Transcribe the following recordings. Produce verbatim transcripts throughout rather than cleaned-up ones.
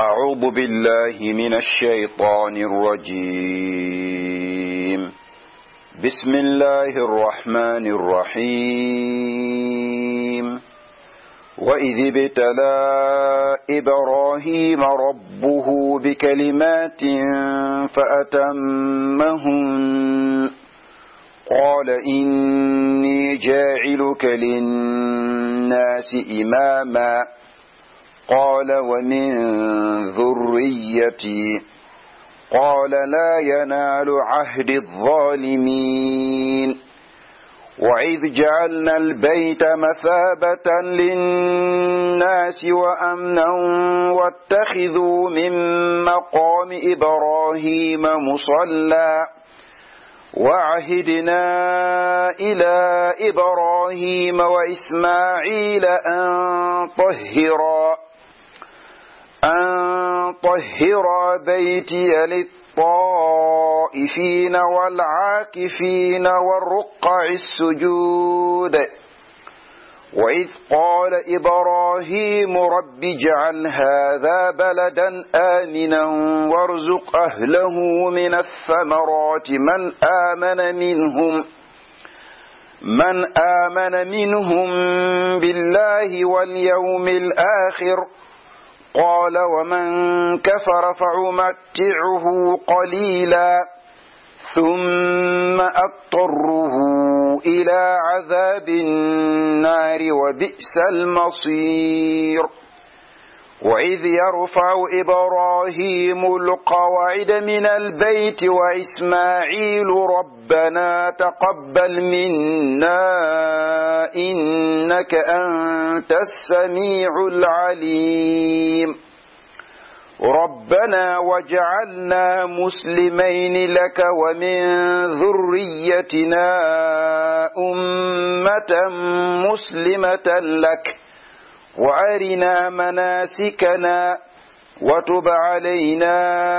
أعوذ بالله من الشيطان الرجيم. بسم الله الرحمن الرحيم. وإذ ابتلى إبراهيم ربه بكلمات فأتمهن قال إني جاعلك للناس إماما قال ومن ذريتي قال لا ينال عهد الظالمين. وإذ جعلنا البيت مثابة للناس وأمنا واتخذوا من مقام إبراهيم مصلى وعهدنا إلى إبراهيم وإسماعيل أن طهرا أن طهرا بيتي للطائفين والعاكفين والركع السجود. وإذ قال إبراهيم رب اجعل هذا بلدا آمنا وارزق أهله من الثمرات من آمن منهم من آمن منهم بالله واليوم الآخر قال ومن كفر فأمتعه قليلا ثم أضطره إلى عذاب النار وبئس المصير. وإذ يرفع إبراهيم القواعد من البيت وإسماعيل ربنا تقبل منا إنك أنت السميع العليم. ربنا وجعلنا مسلمين لك ومن ذريتنا أمة مسلمة لك وأرنا مناسكنا وتب علينا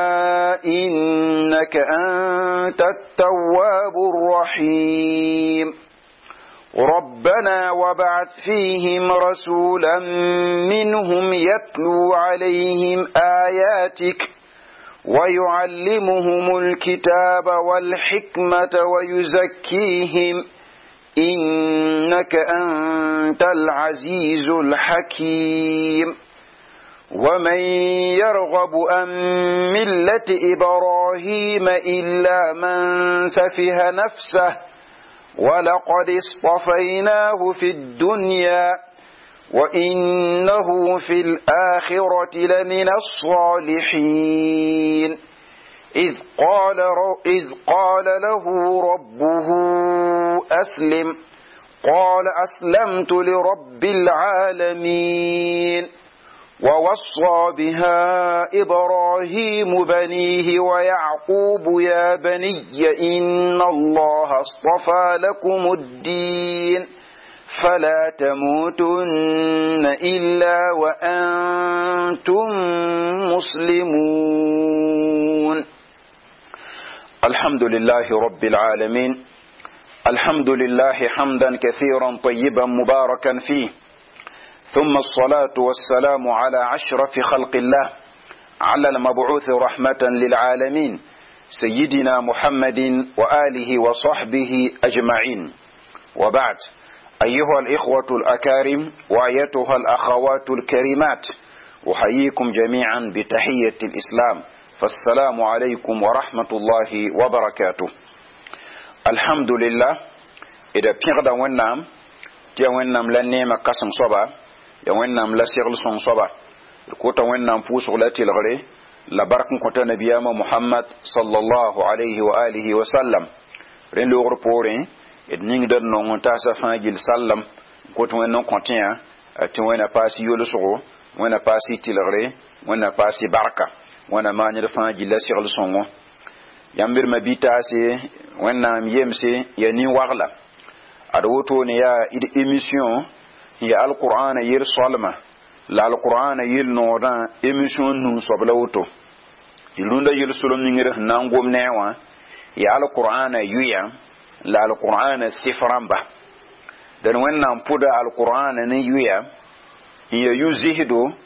إنك أنت التواب الرحيم. ربنا وابعث فيهم رسولا منهم يتلو عليهم آياتك ويعلمهم الكتاب والحكمة ويزكيهم إنك أنت العزيز الحكيم. ومن يرغب عن ملة إبراهيم إلا من سفه نفسه ولقد اصطفيناه في الدنيا وإنه في الآخرة لمن الصالحين. إذ قال, إذ قال له ربه أسلم قال أسلمت لرب العالمين. ووصى بها إبراهيم بنيه ويعقوب يا بني إن الله اصطفى لكم الدين فلا تموتن إلا وأنتم مسلمون. الحمد لله رب العالمين. الحمد لله حمدا كثيرا طيبا مباركا فيه، ثم الصلاة والسلام على أشرف خلق الله على المبعوث رحمة للعالمين سيدنا محمد وآله وصحبه أجمعين. وبعد، أيها الإخوة الأكارم وأيتها الأخوات الكريمات، أحييكم جميعا بتحية الإسلام، فالسلام عليكم ورحمة الله وبركاته. الحمد لله إذا بيغدا ونام تيا ونام لنيما قسم صبا يا ونام لا سيغل صن صبا الكوتا ونام فوس غلاتي الغري لبركن كوتا نبياما محمد صلى الله عليه وآله وسلم رين لو غربورين إدنين در نون تاسا فانجيل سلم كوتا ونام كونتيا أتي ونا باسي يولسو ونا باسي تلغري ونا باسي بركة ونا ماني فانجيل لا سيغل صنو yambir mabitase wannam yemse yani wagla adoto ne ya id émission ya alquran yir solma la alquran yil noda émission nun sobla woto ilunda yil solom ngire nangom newa ya alquran yuya la alquran siframba dan wannan puda alquran ne yuya ya yuzihido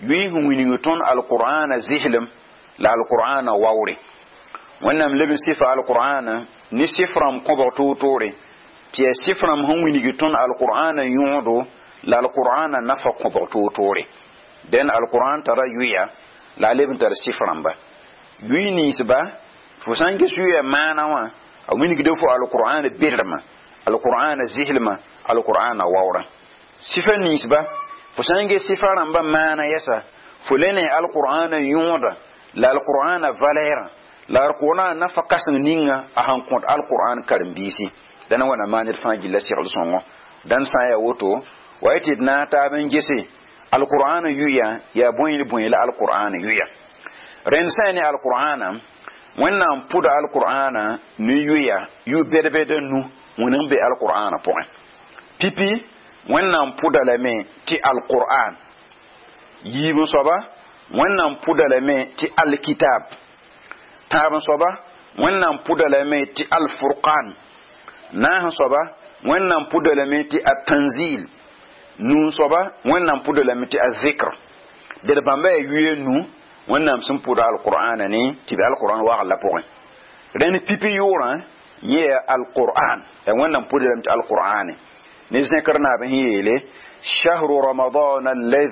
yui hu wini ton alqur'ana zihlim la alqur'ana wawri wannan lebin sifa alqur'ana ni sifram ko to tore ti sifram hu wini ton alqur'ana yudo la alqur'ana nafa ko to tore den alqur'an tara yuya la lebin tar sifram ba yui ni sba fo sanke suya mana wa a wini gido fo alqur'ana birma alqur'ana zihlma alqur'ana wawra sifa ni sba fo sanke sifaram ba mana yasa fulene alqur'ana yuda la alqur'ana valera la alqur'ana nafa kasan ninga a hankon alqur'an karbisi dan wana manir fangi la sirul songo dan sa ya woto wayti na ta ben gese alqur'ana yuya ya boyni boyni la alqur'ana yuya ren sani alqur'ana wannan puda alqur'ana ni yuya yu bedebede nu wonan be alqur'ana point pipi wannan puda la me ti alqur'an yibu soba wannan puda la me ti alkitab taban soba wannan puda la me ti alfurqan na soba wannan puda la me ti at-tanzil nu soba wannan puda la me ti az-zikr de bamba yuye nu wannan sun puda alqur'ana ne ti bi alqur'an wa Allah point ren pipi yura ye alqur'an e wannan puda la me ti alqur'ani ne zikrna ba hiyele شهر رمضان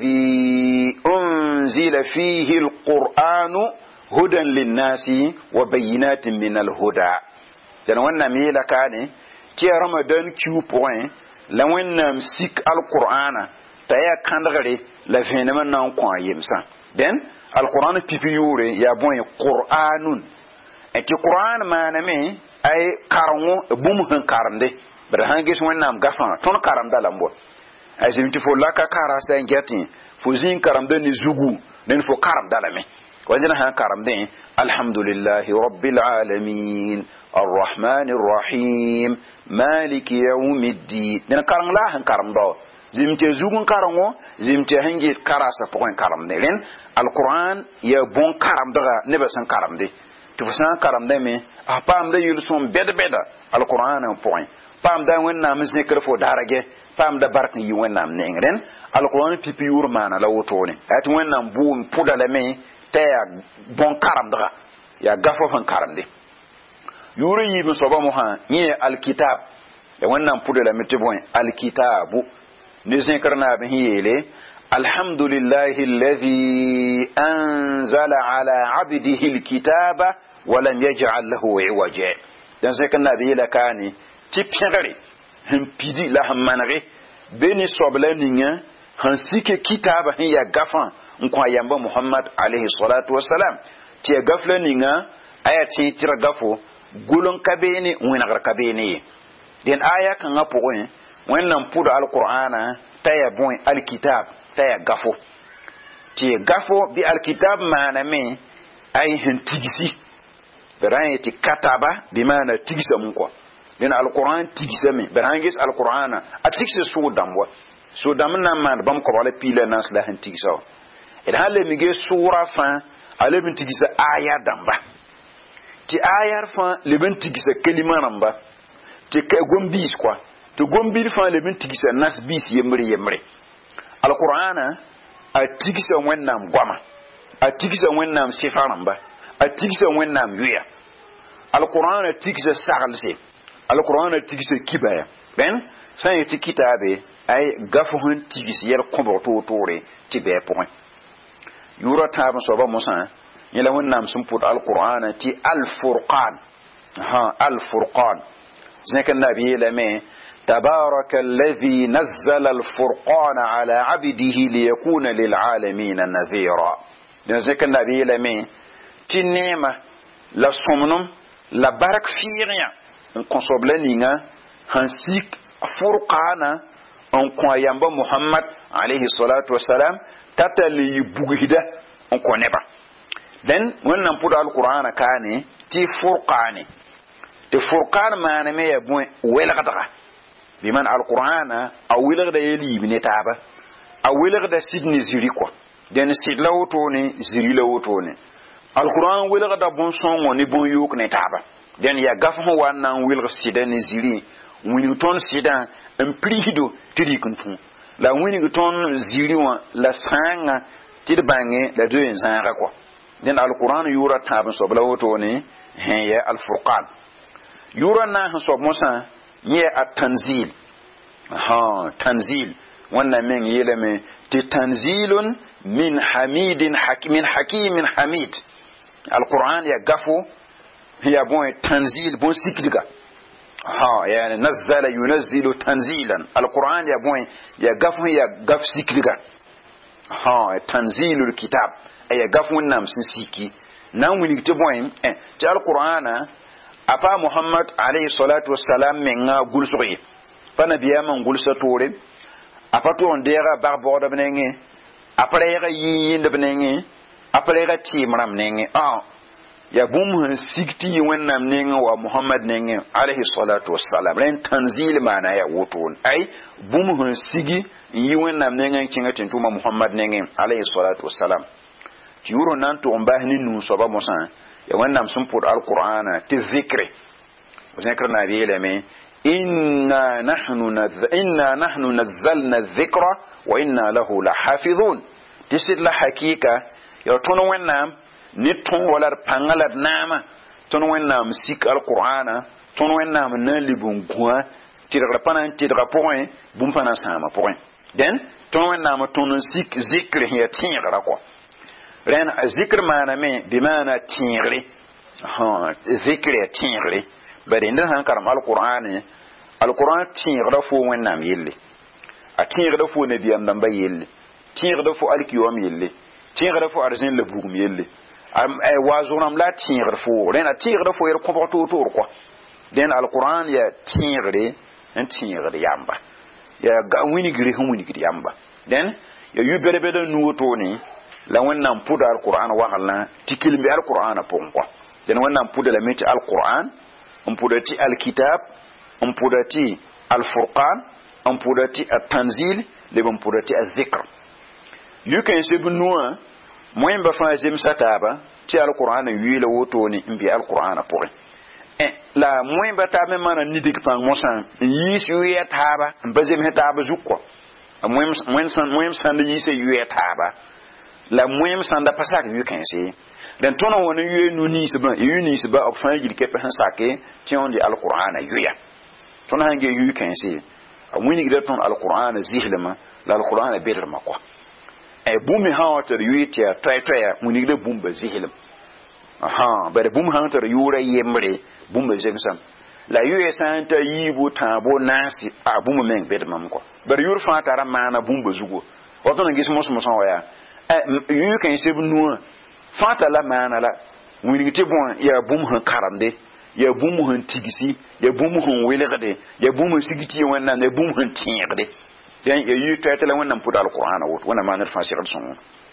الذي أنزل فيه القرآن هدى للناس وبينات من الهدى dan wannan me la kane ti ramadan kiu point la wannan sik alqur'ana ta ya kandare la venement nan ko yimsa den alqur'ana pipi yure ya bon qur'anun e ti qur'an mana me ay karango bum han karande bar hangis wannan gafa ton karamda lambo azim ti fo laka kara sa ngati fo zin karam de ni zugu nen fo karam dalame wajina ha karam de alhamdulillahi rabbil alamin arrahmanir rahim maliki yawmiddin nen karam la han karam do zim ti zugun karango zim ti hangi kara sa fo karam de len alquran ya bon karam daga ne ba san karam de ti fo san karam de me a pam de yul son bed beda alquran en point pam da wenna misne kerfo darage pam da barkin yi wannan ne ngren alquran pipi yur mana la wotone at wannan buum puda la me ta ya bon karam daga ya gafo fan karam de yuru yi bi soba mo ha ni alkitab da wannan puda la mete bon alkitabu ne sen karna bi yele alhamdulillahi alladhi anzala ala abdihi alkitaba wa lam yaj'al lahu iwaja dan sen karna bi yele kani tipyagare han pidi la han manare beni sobla ninga han sike kitaba hin ya gafan nko yamba Muhammad alayhi salatu wassalam ti gafla ninga aya ti tira gafo gulon kabeni wina kabeni den aya kan apoin wannan pudo alqur'ana taya bon alkitab taya gafo ti gafo bi alkitab mana me ay hin tigisi beran ti kataba bi mana tigisa mun ko den alquran tigisame berangis alqurana atikse so damwa so damna man bam ko wala pile nas la han tigisa e halle mi ge sura fa ale bin tigisa aya damba ti ayar fa le bin tigisa kelima namba ti ka gombis kwa to gombil fa le bin tigisa nas bis yemre yemre alqurana atikse wennam gwama atikse wennam sifa namba atikse wennam yuya alqurana atikse sagalse alquran tigise kibaya ben san yiti kitabe ay gafuhun tigise yer kombo to tore tibe point yura taban soba musa yela wonnam sum put alquran ti alfurqan ha alfurqan zaka nabi lame تبارك الذي نزل الفرقان على عبده ليكون للعالمين نذيرا ذلك النبي لمن تنيمة لا صمنم لا بارك فيريا ان consoble ninga hansik furqana on ko yamba Muhammad alayhi salatu wassalam tatali bugida on ko neba den wannan pudo alqur'ana kane ti furqani ti furqan maana me ya bon wela kataka biman alqur'ana awilar da yeli bine taba awilar da sidni ziri ko den sidla woto ne ziri la woto ne alqur'an wela da bon songo ni bon yok ne taba den ya gafu wannan wil sida ne ziri wini ton sida en plihido tiri kuntu la wini ton ziri wa la sanga تيد بانغي لا دوين زانغا كو دين القران يورا تاب سو بلا وتوني هي الفرقان يورا نا سو موسى ني التنزيل ها تنزيل وانا من يلمي تنزيل من حميد حكيم من حكيم حميد القران يا غفو هي بون تنزيل بون سيكليكا ها يعني نزل ينزل تنزيلا القران يا بون يا غفو يا غف سيكليكا ها تنزيل الكتاب اي غفو نام سيكي نام ويني تبوين اه جاء القران ابا محمد عليه الصلاه والسلام من غول سوي فنبيا من غول سطوري apato on dera barbo da benenge apare ga yin da benenge apare ga timram nenge ah ya bum han sikti wannam nenge wa muhammad nenge alayhi salatu wassalam ren tanzil mana ya wotun ai bum han sigi yi wannam nenge kinga tintuma muhammad nenge alayhi salatu wassalam juro nan to on bahni nu so ba mosan ya wannam sun pur alqur'ana ti zikri zikr na bi leme إنا نحن نذ... إنا نحن نزلنا الذكر وإنا له لحافظون تسير لحقيقة يتون وينام نتون ولا بانغلا نام تون وينام سيك القرآن تون وينام نالبون قوة تيرغ بنا تيرغ بوين بوم بنا ساما بوين دين تون وينام تون سيك ذكر هي تيرغ ركوا رين ذكر معنا مي بمعنى تيرغ ها ذكر تيرغ bari nda han karam alquran alquran tiigra fo wonnam yelle a tiigra fo nabiyam damba yelle tiigra fo alkiyom yelle tiigra fo arzin le bugum yelle am ay wazunam la tiigra fo rena tiigra fo yer komporto to ko den alquran ya tiigre en tiigre yamba ya ga wini gri hum wini gri yamba den ya yubere be nu to ni la wonnam puda alquran wa halna tikil bi alquran pon ko den wonnam puda la meti alquran on podati alkitab on podati alfurqan on podati at-tanzil le on podati az-zikr yuken sebnuwa moyen ba fa jem sataba ti alquran yile wotoni mbi alquran pour eh la moyen ba ta men mana nidik pang mosan yisu yetaba bazem hetaba zukko moyen moyen san moyen san de yise yetaba la moyen san da pasak yuken se dan tona woni yu nu ni seba yu ni seba op fa yil kepe han sake ti on di alquran yuya tona hange yu kan se a woni gida ton alquran zihlema la alquran bedrma ko e bumi hawater yu ti a tay tay woni gida bumba zihlem aha bare bum hawater yura yemre bumba zemsam la yu esanta yibu tabo nasi a bum men bedrma ko bare yur fa tara mana bumba zugo wato ngis mos mos waya e yu kan se bu nu fata la mana la wini te bon ya bum han karamde ya bum han tigisi ya bum han welegade ya bum sigiti wannan ya bum han tinyade dan ya yu ta tala wannan puda alqur'ana wot wannan manar fasir sun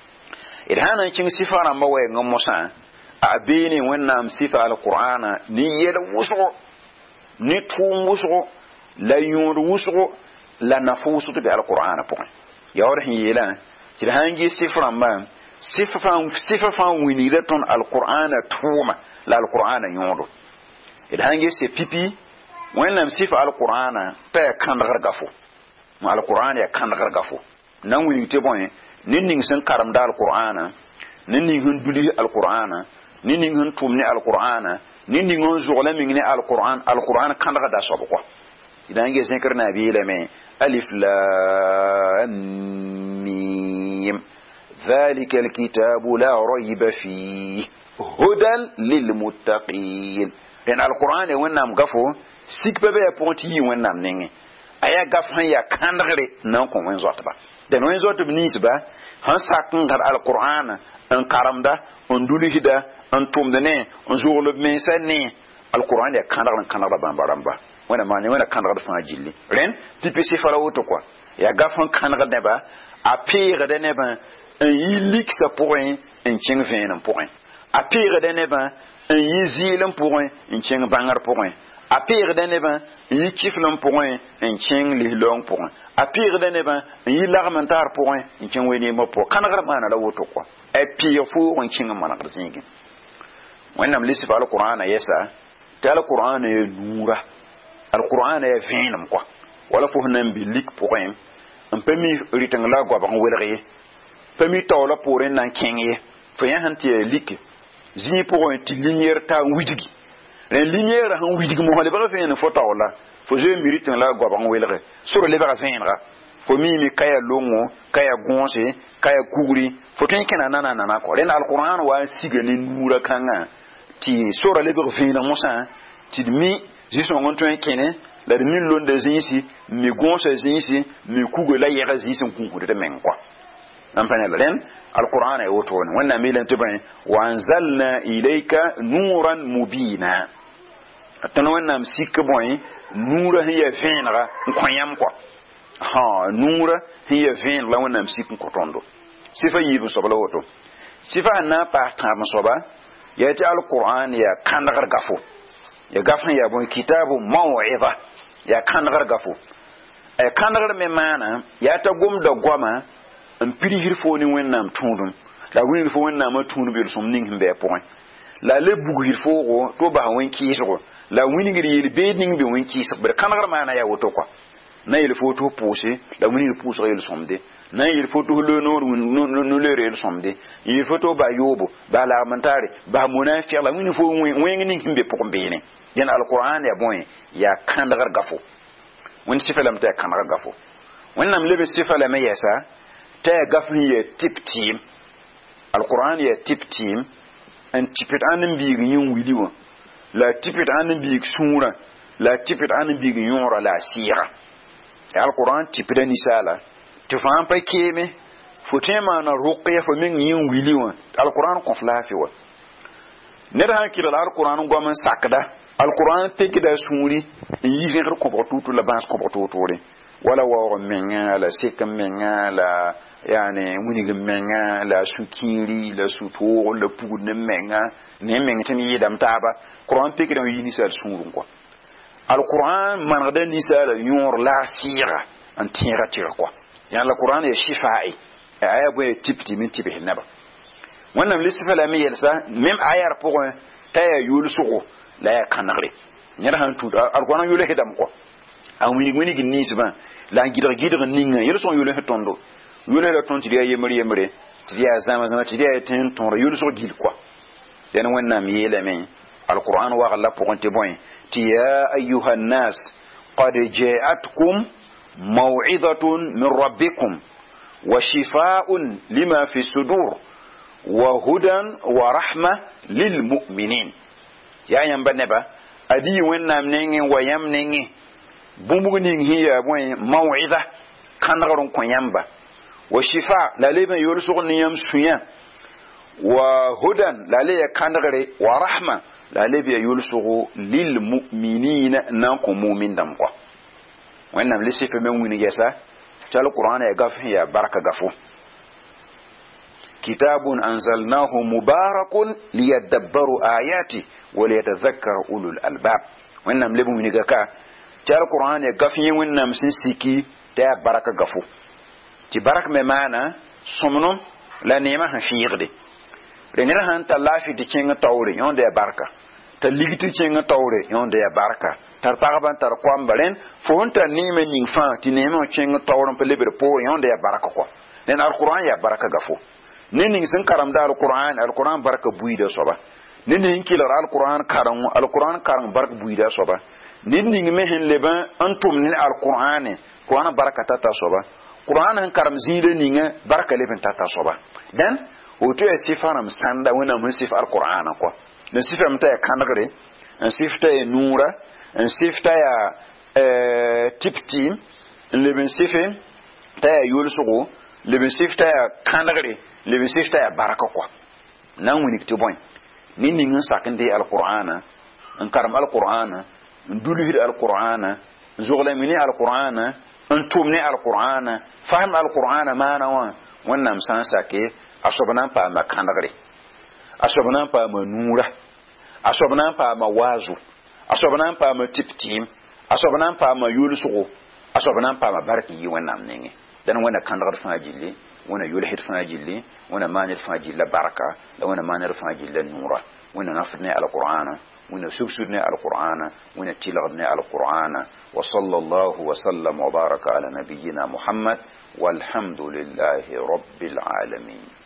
idan kin sifara mawaye ngam musa a bene wannan sifa alqur'ana ni yela wuso ni tum wuso la yur wuso la nafusu bi alqur'ana point ya wara yela ti hangi sifara ma sifafan sifafan wini da ton alqur'ana tuma la alqur'ana yondo idan hange se pipi wannan sifa alqur'ana ta kan gargafo mu alqur'ana ya kan gargafo nan wini te bon ninning san karam da alqur'ana ninning hun duli alqur'ana ninning hun tumni alqur'ana ninning hun zugla mingni alqur'an alqur'ana kan garda so ko idan hange zinkir na bi lame alif lam mim ذلك الكتاب لا ريب فيه هدى للمتقين لأن القرآن وينام غفو سيك بابا يبونتي وينام نيني أيا غفو يا كاندغري نانكم وين زوتبا دن وين زوتب نيسبا هن ساكن غر القرآن ان كارمدا ان دولي هدا ان تومدني ان زولب ميساني القرآن يا كاندغر كاندغر بامبارامبا وين ماني وين كاندغر فاجيلي رين بيبي سيفالا وتوكوا يا غفو كاندغر نبا أبيغ دنبا un yi lik sa pourrin un ching venin pourrin a pire de neba un yi zilen pourrin un ching bangar pourrin a pire de neba un yi kiflon pourrin un ching li long pourrin a pire de neba un yi larmentar pourrin un ching weni mo pour kanagar mana la woto quoi e pire fu un ching mana zingi wannan lisif alquran yasa ta alquran ya nura alquran ya venin quoi wala fu nan bi lik pourrin un peu mi ritang la go ba welri pami tawla poren nan kenge fo yan hanti like zi pour un lumière ta widigi ren lumière han widigi mo le ba fe ne fo tawla fo je mérite la go ba ngwelre sur le ba fenra fo mi mi kaya longo kaya gonse kaya kuguri fo tin kana nana nana ko ren alquran wa sigani nura kanga ti sur le ba fe na musa ti mi jiso ngon to kene la mi londe zinsi mi gonse zinsi mi kugo la yega zinsi kunkude de men kwa ampane la ren alquran ay woto won wanna milan tibane wa anzalna ilayka nuran mubina tan wanna msik boy nura hiya finra nkwanyam kwa ha nura hiya fin la wanna msik nkotondo sifa yibu sobala woto sifa na pa tam soba yati alquran ya kandagar gafo ya gafna ya bon kitabu maw'iza ya kandagar gafo e kandagar me mana ya ta gumda goma en piri hirfo ni wennam tundum la wini fo wennam tundu be som ning himbe point la le bugu hirfo go to ba wen kiso la wini ngiri yel be ning be wen kiso ber kandagar mana ya woto kwa na yel fo to pousser la wini pousse yel somde na yel fo to le no no le yel somde yel fo to ba yobo ba la mantare ba munafiq la wini fo wen ning himbe pokon be ne yana alquran ya bon ya kandagar gafo wani sifalam ta kandagar gafo wannan lebe sifala mai yasa ta gafin ya tip team alquran ya tip team an tipit anin bi yin widiwa la tipit anin bi sura la tipit anin bi yura la sira alquran tipida nisala to fa an pa keme futema na ruqya fa min yin widiwa alquran ko flafi wa ne da hakira alquran gomen sakda alquran tekida suri yi fi ko botutu la bas ko botutu wala wa menga la sekam menga la yani munigi menga la sukiri la suto la pudne menga ne menga tan yidam taba quran tekida yi ni sal surun ko alquran man gada ni sal yor la sira an tira tira ko ya la quran ya shifai aya boy tipti min tibe hinaba wannan lisfa la mi yelsa même ayar pour taya yul suko la ya kanare nyara han tu alquran yule hedam ko a wini wini gini siba la gidar gidar ninga yelo son yole hetondo yole la ton tiya yemri yemre tiya zama zama tiya tin ton yole so gil quoi den wanna mi yele men alquran wa galla pokonte boy tiya ayuha nas qad ja'atkum maw'izatun min rabbikum wa shifaa'un lima fi sudur wa hudan wa rahma lil mu'minin ya yamba neba adi wanna mnenge wa yamnenge bumbuning hiya boy maw'iza kanarun koyamba wa shifa la leben yursuq niyam suya wa hudan la le kanare wa rahma la lebe yursuq lil mu'minina nan ko mu'min dam ko wannan lisife men wini yasa tal qur'an ya gaf ya baraka gafu kitabun anzalnahu mubarakun liyadabbaru ayati wa liyatadhakkaru ulul albab wannan leben wini gaka tar qur'an ya gafi wannan sin siki ta baraka gafu ti barak me mana somno la nema han shiyirde renira han ta lafi di kinga tawre yonde ya baraka ta ligiti kinga tawre yonde ya baraka tar paraban tar kwambaren fonta nime ning fa ti nema kinga tawre pe leber po yonde ya baraka ko nen alquran ya baraka gafu nen ning sin karam da alquran alquran baraka buida soba nen ning kilar alquran karam alquran karam baraka buida soba nen ning mehen leba antum ni alquran ko ana baraka tata soba Quran han karam zile ninga baraka leben tata soba dan oto e sifaram sanda wona mun sif alquran ko ne sifam ta kanagre en sifta e nura en sifta ya euh tiptim leben sifem ta yulsugo leben sifta ya kanagre leben sifta ya baraka ko nan woni kiti boy ni ninga sakande alquran en karam alquran nduluhir alquran zogla mini alquran ان تومني القران فهم القران ما نوا wannan san sake asobnan pa makandare asobnan pa manura asobnan pa mawazu asobnan pa matiptim asobnan pa mayulsugo asobnan pa mabarki yi wannan nenge dan wannan kandare fajili wannan yulhid fajili wannan manir fajili baraka da wannan manir fajili nura wẽnna nafd ne alqur'ana wẽnna subsud ne alqur'ana wẽnna tɩlgd ne alqur'ana wa sallallahu wa sallam wa baraka ala nabiyyina muhammad walhamdulillahi rabbil alamin.